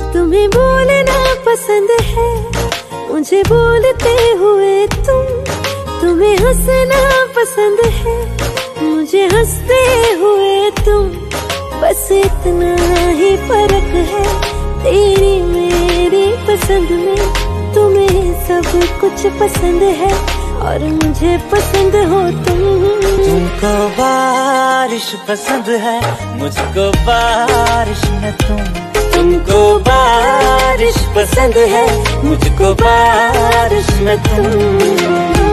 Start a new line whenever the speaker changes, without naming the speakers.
तुम्हें बोलना पसंद है, मुझे बोलते हुए तुम्हें हंसना पसंद है, मुझे हंसते हुए तुम। बस इतना ही फर्क है तेरी मेरी पसंद में। तुम्हें सब कुछ पसंद है और मुझे पसंद हो तुम।
तुमको बारिश पसंद है, मुझको बारिश में तुम। तुमको बारिश पसंद है, मुझको बारिश में तुम।